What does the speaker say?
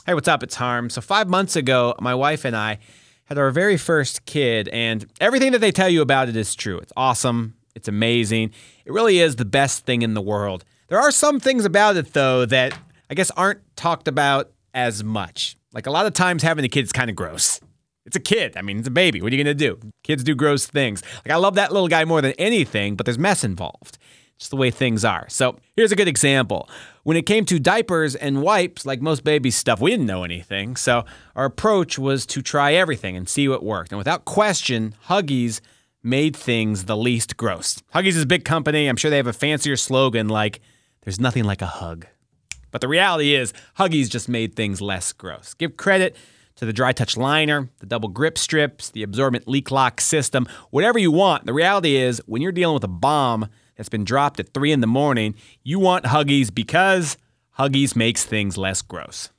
Hey, what's up? It's Harm. So 5 months ago, my wife and I had our very first kid, and everything that they tell you about it is true. It's awesome. It's amazing. It really is the best thing in the world. There are some things about it, though, that I guess aren't talked about as much. Like a lot of times having a kid is kind of gross. It's a kid. I mean, it's a baby. What are you going to do? Kids do gross things. Like I love that little guy more than anything, but there's mess involved. Just the way things are. So here's a good example. When it came to diapers and wipes, like most baby stuff, we didn't know anything. So our approach was to try everything and see what worked. And without question, Huggies made things the least gross. Huggies is a big company. I'm sure they have a fancier slogan like, there's nothing like a hug. But the reality is, Huggies just made things less gross. Give credit to the dry touch liner, the double grip strips, the absorbent leak lock system, whatever you want. The reality is, when you're dealing with a bomb that's been dropped at 3 a.m, you want Huggies because Huggies makes things less gross.